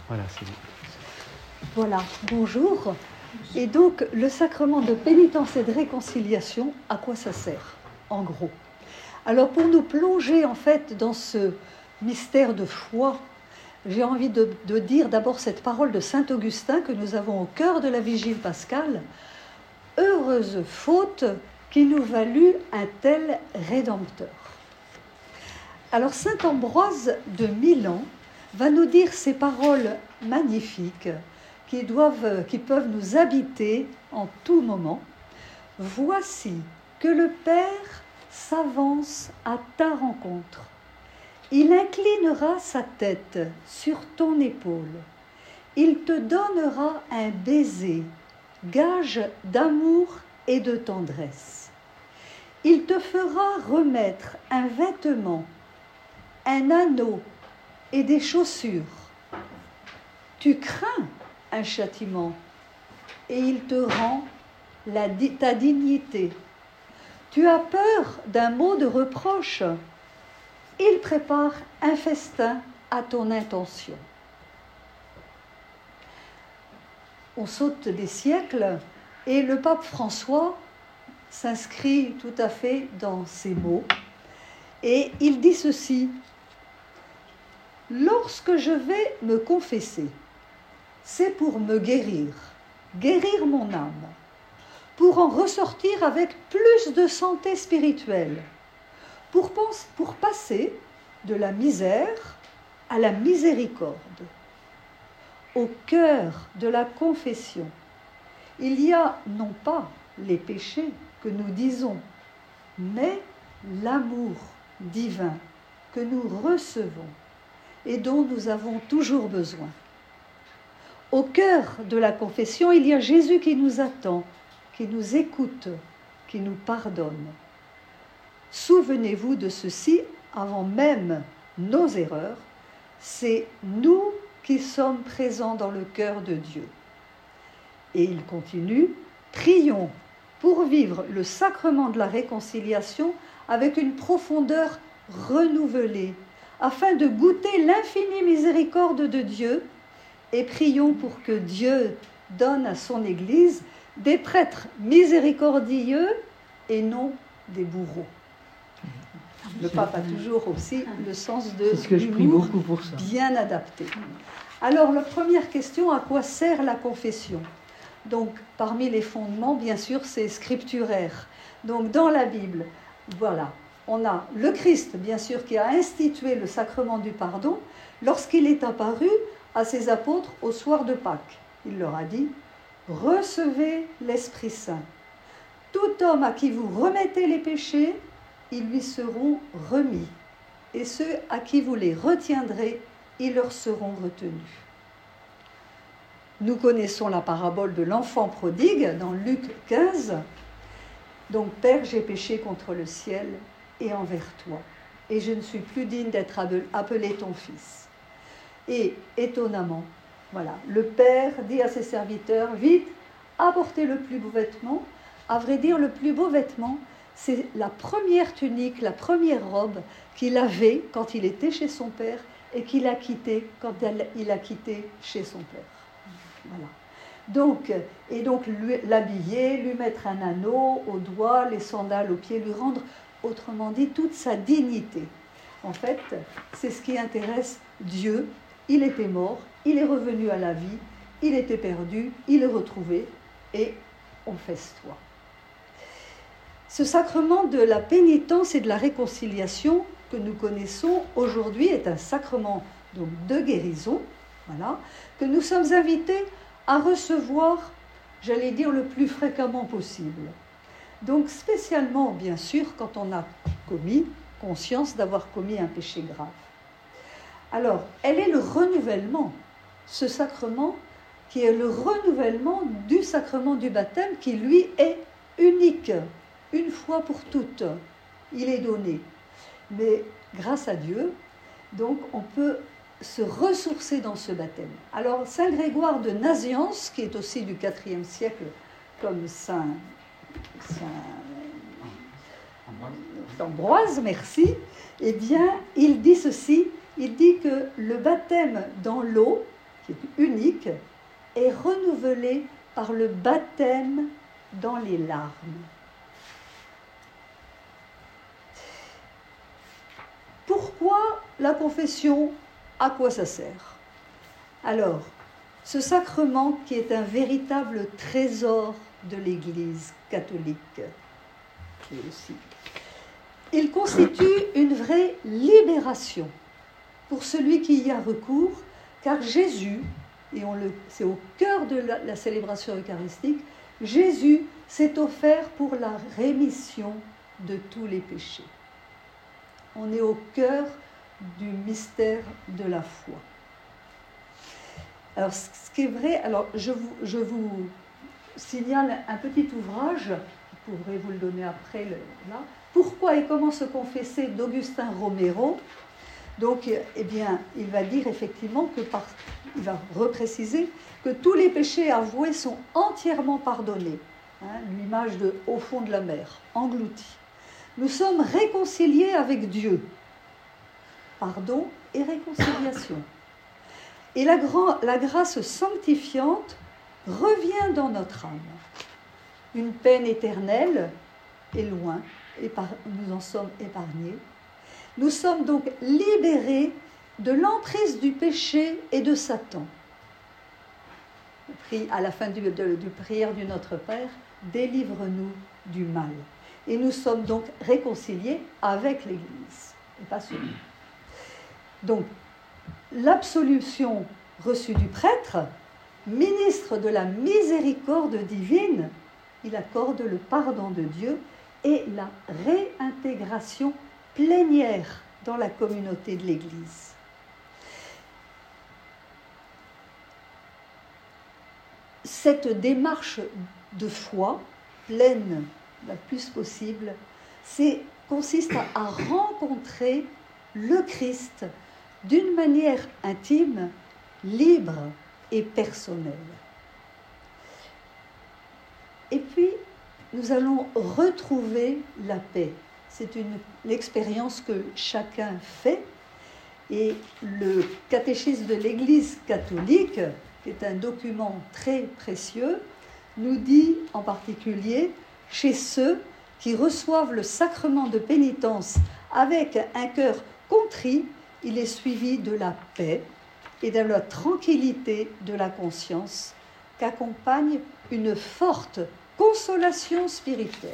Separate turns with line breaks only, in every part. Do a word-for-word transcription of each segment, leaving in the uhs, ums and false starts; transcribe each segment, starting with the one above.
Voilà, c'est bon.
Voilà, bonjour. Et donc, le sacrement de pénitence et de réconciliation, à quoi ça sert, en gros? Alors, pour nous plonger, en fait, dans ce mystère de foi, j'ai envie de, de dire d'abord cette parole de saint Augustin que nous avons au cœur de la vigile pascale. « Heureuse faute qui nous valut un tel Rédempteur ». Alors, saint Ambroise de Milan va nous dire ces paroles magnifiques qui, doivent, qui peuvent nous habiter en tout moment. « Voici que le Père s'avance à ta rencontre. Il inclinera sa tête sur ton épaule. Il te donnera un baiser, gage d'amour et de tendresse. Il te fera remettre un vêtement, un anneau et des chaussures. Tu crains un châtiment et il te rend la, ta dignité. Tu as peur d'un mot de reproche. Il prépare un festin à ton intention. » On saute des siècles et le pape François s'inscrit tout à fait dans ces mots. Et il dit ceci: « Lorsque je vais me confesser, c'est pour me guérir, guérir mon âme, pour en ressortir avec plus de santé spirituelle, pour, pour passer de la misère à la miséricorde. Au cœur de la confession, il y a non pas les péchés que nous disons, mais l'amour divin que nous recevons et dont nous avons toujours besoin. Au cœur de la confession, il y a Jésus qui nous attend, qui nous écoute, qui nous pardonne. Souvenez-vous de ceci, avant même nos erreurs, c'est nous qui sommes présents dans le cœur de Dieu. » Et il continue, « Prions pour vivre le sacrement de la réconciliation avec une profondeur renouvelée, afin de goûter l'infinie miséricorde de Dieu, et prions pour que Dieu donne à son Église des prêtres miséricordieux et non des bourreaux. » Le pape a toujours aussi le sens de l'humour bien adapté. Alors, la première question, à quoi sert la confession? Donc, parmi les fondements, bien sûr, c'est scripturaire. Donc, dans la Bible, voilà, on a le Christ, bien sûr, qui a institué le sacrement du pardon lorsqu'il est apparu à ses apôtres au soir de Pâques. Il leur a dit « Recevez l'Esprit Saint. Tout homme à qui vous remettez les péchés, ils lui seront remis. Et ceux à qui vous les retiendrez, ils leur seront retenus. » Nous connaissons la parabole de l'enfant prodigue dans Luc quinze. « Donc, Père, j'ai péché contre le ciel et envers toi, et je ne suis plus digne d'être appelé ton fils. » Et étonnamment, voilà, le Père dit à ses serviteurs, « Vite, apportez le plus beau vêtement. » À vrai dire, le plus beau vêtement, c'est la première tunique, la première robe qu'il avait quand il était chez son père et qu'il a quitté quand elle, il a quitté chez son père. Voilà. Donc, et donc l'habiller, lui mettre un anneau au doigt, les sandales aux pieds, lui rendre, autrement dit, toute sa dignité. En fait, c'est ce qui intéresse Dieu. Il était mort, il est revenu à la vie, il était perdu, il est retrouvé, et on festoie. Ce sacrement de la pénitence et de la réconciliation que nous connaissons aujourd'hui est un sacrement donc, de guérison, voilà, que nous sommes invités à recevoir, j'allais dire, le plus fréquemment possible. Donc spécialement, bien sûr, quand on a commis conscience d'avoir commis un péché grave. Alors, elle est le renouvellement, ce sacrement qui est le renouvellement du sacrement du baptême qui, lui, est unique. Une fois pour toutes, il est donné. Mais grâce à Dieu, donc on peut se ressourcer dans ce baptême. Alors, saint Grégoire de Nazianze, qui est aussi du quatrième siècle, comme saint, saint Ambroise, merci, eh bien, il dit ceci, il dit que le baptême dans l'eau qui est unique, est renouvelée par le baptême dans les larmes. Pourquoi la confession? À quoi ça sert? Alors, ce sacrement qui est un véritable trésor de l'Église catholique, qui est aussi, il constitue une vraie libération pour celui qui y a recours, car Jésus, et on le, c'est au cœur de la, la célébration eucharistique, Jésus s'est offert pour la rémission de tous les péchés. On est au cœur du mystère de la foi. Alors, ce qui est vrai, alors je vous, je vous signale un petit ouvrage, je pourrais vous le donner après, le, là, Pourquoi et comment se confesser d'Augustin Romero. Donc, eh bien, il va dire effectivement que, par, il va repréciser que tous les péchés avoués sont entièrement pardonnés. Hein, l'image de au fond de la mer, englouti. Nous sommes réconciliés avec Dieu. Pardon et réconciliation. Et la, grand, la grâce sanctifiante revient dans notre âme. Une peine éternelle est loin, et par, nous en sommes épargnés. Nous sommes donc libérés de l'emprise du péché et de Satan. À la fin du, de, du prière du Notre Père, délivre-nous du mal. Et nous sommes donc réconciliés avec l'Église, et pas seulement. Donc, l'absolution reçue du prêtre, ministre de la miséricorde divine, il accorde le pardon de Dieu et la réintégration plénière dans la communauté de l'Église. Cette démarche de foi, pleine la plus possible, c'est, consiste à, à rencontrer le Christ d'une manière intime, libre et personnelle. Et puis, nous allons retrouver la paix. C'est une, l'expérience que chacun fait. Et le catéchisme de l'Église catholique, qui est un document très précieux, nous dit en particulier, chez ceux qui reçoivent le sacrement de pénitence avec un cœur contrit, il est suivi de la paix et de la tranquillité de la conscience qu'accompagne une forte consolation spirituelle.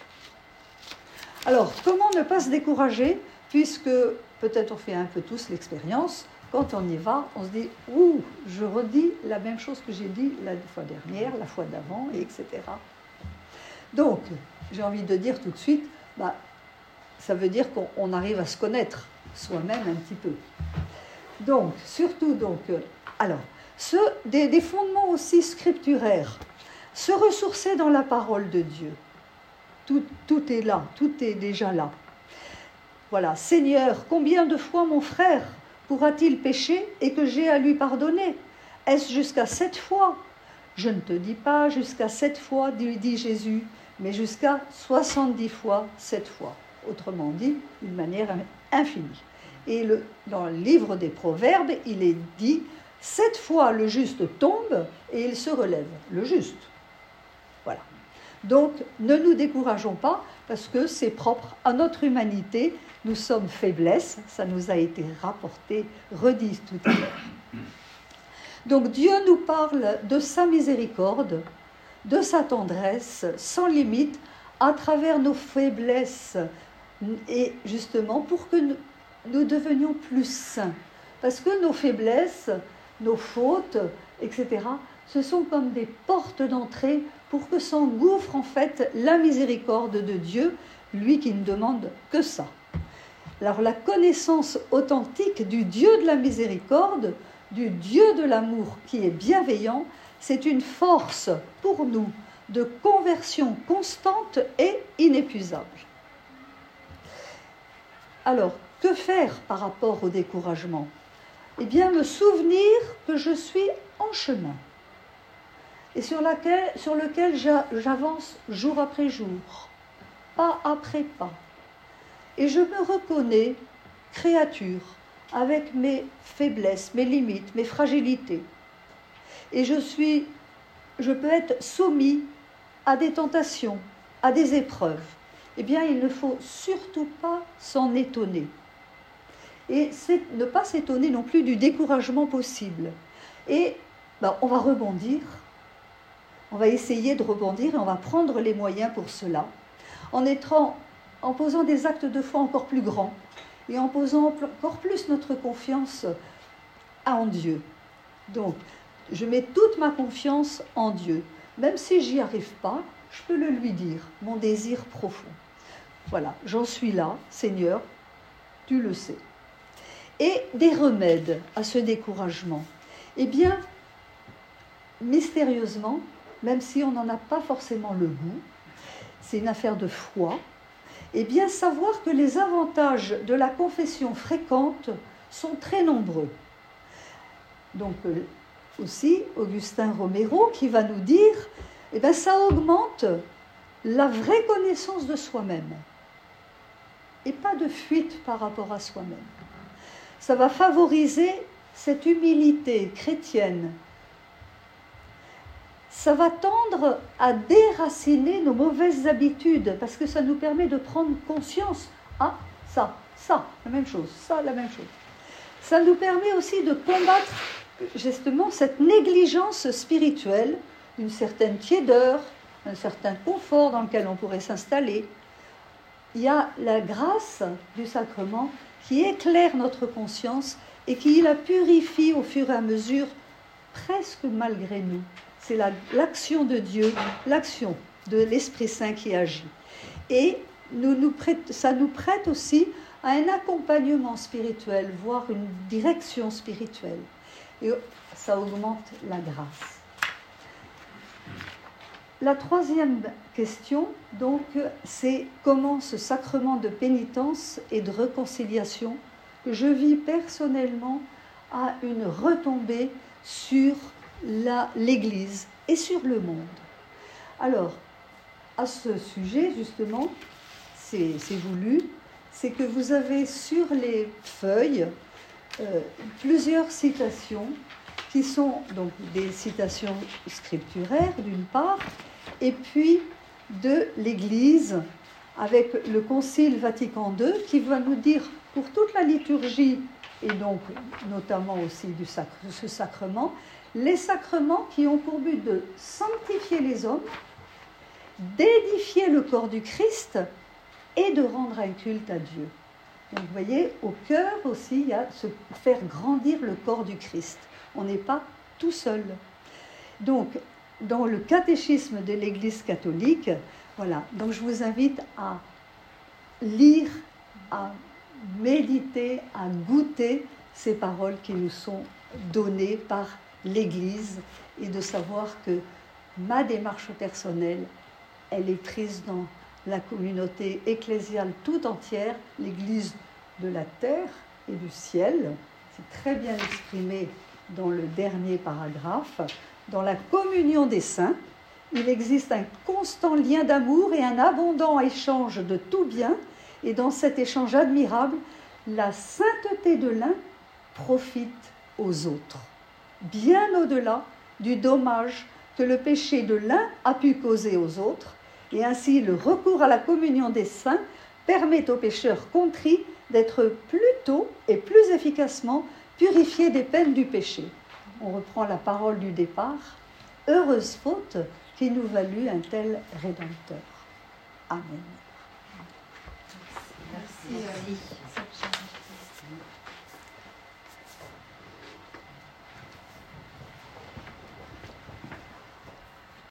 Alors, comment ne pas se décourager, puisque peut-être on fait un peu tous l'expérience, quand on y va, on se dit « Ouh, je redis la même chose que j'ai dit la fois dernière, la fois d'avant, et cetera » Donc, j'ai envie de dire tout de suite, bah, ça veut dire qu'on arrive à se connaître soi-même un petit peu. Donc, surtout, donc, euh, alors, ce, des, des fondements aussi scripturaires, se ressourcer dans la parole de Dieu. Tout, tout est là, tout est déjà là. Voilà, Seigneur, combien de fois mon frère pourra-t-il pécher et que j'ai à lui pardonner? Est-ce jusqu'à sept fois? Je ne te dis pas jusqu'à sept fois, dit Jésus, mais jusqu'à soixante-dix fois sept fois. Autrement dit, d'une manière infinie. Et le, dans le livre des Proverbes, il est dit, sept fois le juste tombe et il se relève. Le juste. Voilà. Donc, ne nous décourageons pas, parce que c'est propre à notre humanité. Nous sommes faiblesses, ça nous a été rapporté, redit tout à l'heure. Donc, Dieu nous parle de sa miséricorde, de sa tendresse, sans limite, à travers nos faiblesses, et justement pour que nous, nous devenions plus saints. Parce que nos faiblesses, nos fautes, et cetera, ce sont comme des portes d'entrée pour que s'engouffre en fait la miséricorde de Dieu, lui qui ne demande que ça. Alors la connaissance authentique du Dieu de la miséricorde, du Dieu de l'amour qui est bienveillant, c'est une force pour nous de conversion constante et inépuisable. Alors, que faire par rapport au découragement? Eh bien, me souvenir que je suis en chemin et sur, laquelle, sur lequel j'avance jour après jour, pas après pas. Et je me reconnais créature, avec mes faiblesses, mes limites, mes fragilités. et je suis, je peux être soumis à des tentations, à des épreuves, eh bien, il ne faut surtout pas s'en étonner. Et c'est ne pas s'étonner non plus du découragement possible. Et ben, on va rebondir, on va essayer de rebondir et on va prendre les moyens pour cela, en, étant, en posant des actes de foi encore plus grands et en posant encore plus notre confiance en Dieu. Donc, je mets toute ma confiance en Dieu. Même si j'y arrive pas, je peux le lui dire, mon désir profond. Voilà, j'en suis là, Seigneur, tu le sais. Et des remèdes à ce découragement. Eh bien, mystérieusement, même si on n'en a pas forcément le goût, c'est une affaire de foi, eh bien, savoir que les avantages de la confession fréquente sont très nombreux. Donc, aussi, Augustin Romero qui va nous dire, eh bien, ça augmente la vraie connaissance de soi-même et pas de fuite par rapport à soi-même. Ça va favoriser cette humilité chrétienne. Ça va tendre à déraciner nos mauvaises habitudes parce que ça nous permet de prendre conscience. Ah, ça, ça, la même chose, ça, la même chose. Ça nous permet aussi de combattre justement cette négligence spirituelle, une certaine tiédeur, un certain confort dans lequel on pourrait s'installer. Il y a la grâce du sacrement qui éclaire notre conscience et qui la purifie au fur et à mesure, presque malgré nous. C'est la, l'action de Dieu, l'action de l'Esprit Saint qui agit. Et nous, nous prête, ça nous prête aussi à un accompagnement spirituel, voire une direction spirituelle. Et ça augmente la grâce. La troisième question, donc, c'est comment ce sacrement de pénitence et de réconciliation que je vis personnellement a une retombée sur la, l'Église et sur le monde. Alors, à ce sujet, justement, c'est, c'est voulu, c'est que vous avez sur les feuilles euh, plusieurs citations qui sont donc des citations scripturaires d'une part, et puis de l'Église avec le Concile Vatican deux qui va nous dire pour toute la liturgie et donc notamment aussi du sacre, ce sacrement, les sacrements qui ont pour but de sanctifier les hommes, d'édifier le corps du Christ et de rendre un culte à Dieu. Donc vous voyez, au cœur aussi, il y a se faire grandir le corps du Christ. On n'est pas tout seul. Donc, dans le catéchisme de l'Église catholique, voilà, donc je vous invite à lire, à méditer, à goûter ces paroles qui nous sont données par l'Église et de savoir que ma démarche personnelle, elle est prise dans la communauté ecclésiale tout entière, l'Église de la terre et du ciel. C'est très bien exprimé dans le dernier paragraphe. Dans la communion des saints, il existe un constant lien d'amour et un abondant échange de tout bien, et dans cet échange admirable, la sainteté de l'un profite aux autres, bien au-delà du dommage que le péché de l'un a pu causer aux autres, et ainsi le recours à la communion des saints permet aux pécheurs contrits d'être plus tôt et plus efficacement purifiés des peines du péché. On reprend la parole du départ. Heureuse faute qui nous valut un tel Rédempteur. Amen.
Merci. Merci.